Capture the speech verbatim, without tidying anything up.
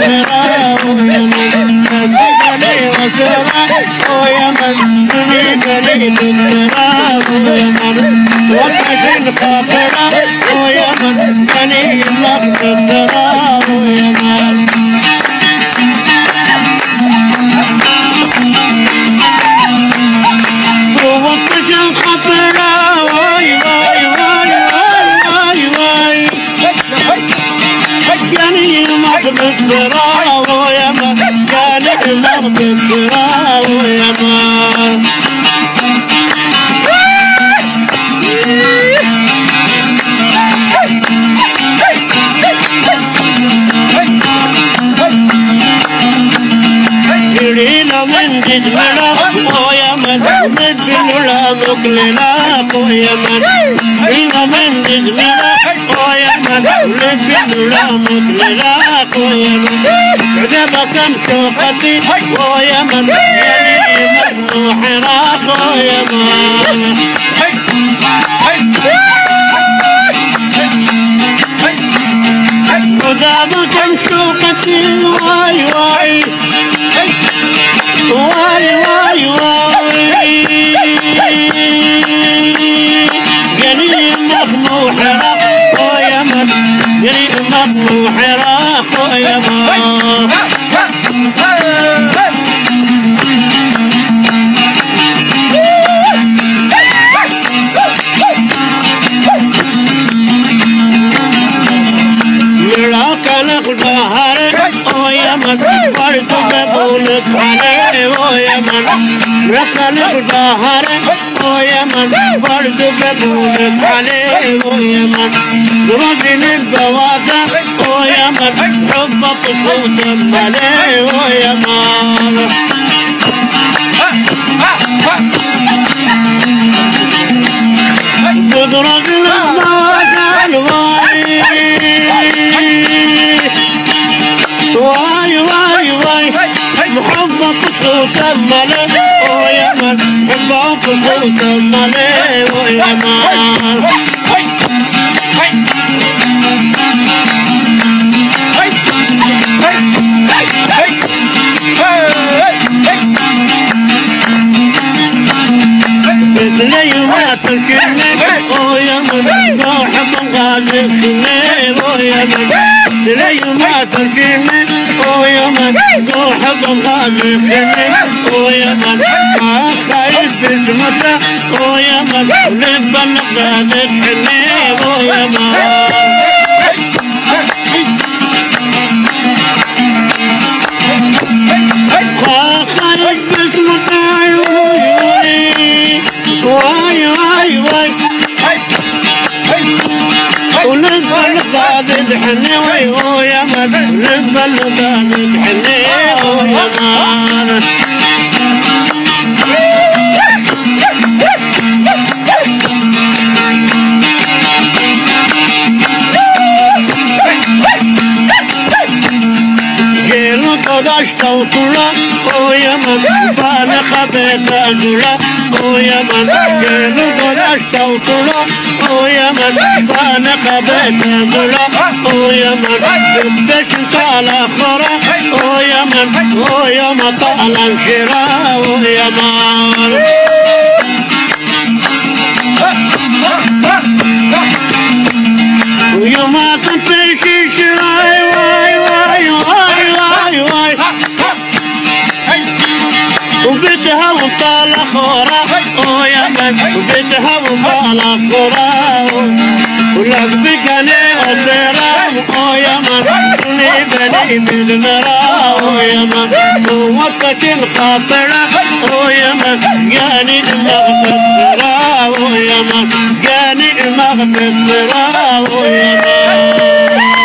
بالسراء ويا من تبقني وسراء ويا من تريدني بالسراء ويا من وقت الخاطرة ويا من بني الله بالسراء ويا من وقت الخاطرة واي واي واي واي واي واي جاني المغ بالسراء ويا من جاني المغ بالسراء ويا من يرينا من جدنا ويا من مدبنا مقلنا ويا من يرينا من جدنا ويا من مدبنا مقلنا ويا من عجبك شوقتي ويا من يلي مجنوح راق ويا من عجبك شوقتي واي واي واي واي واي جني مطموح راق ويا من جني مطموح راق ويا من رسل الظهر ويا من برد بقولك عليه ويا من رجل البوادة ويا من حبك صوت عليه ويا من خذ رجل البوادة واي واي واي محبك صوت الملك ويا من حبك صوت الملك ويا من مثلي ما تركني ويا من روح غالب ويا من مثلي ما تركني ويا من روح غالب ويا من خايف بسمته ويا من لبن غالب ويا من واي واي واي ولبن غادد حني ويا من لبن غادد حني ويا من جيلو قداش توصلا ويا من بالغ بيت أجلا ويا من جيلو قداش توصلا ويا من بالغ بيت أجلا ويا من بدش طال أخرى ويا من ويا من طال الشراء ويا من ويا ما تنفيش شراي واي واي واي واي واي وبدها وطال أخرى ويا من وبدها وطال أخرى ولك بكني أسرى ويا من بني بني بالمرا ويا من وقت الخاطرة ويا من جاني المغفرة ويا من جاني المغفرة ويا من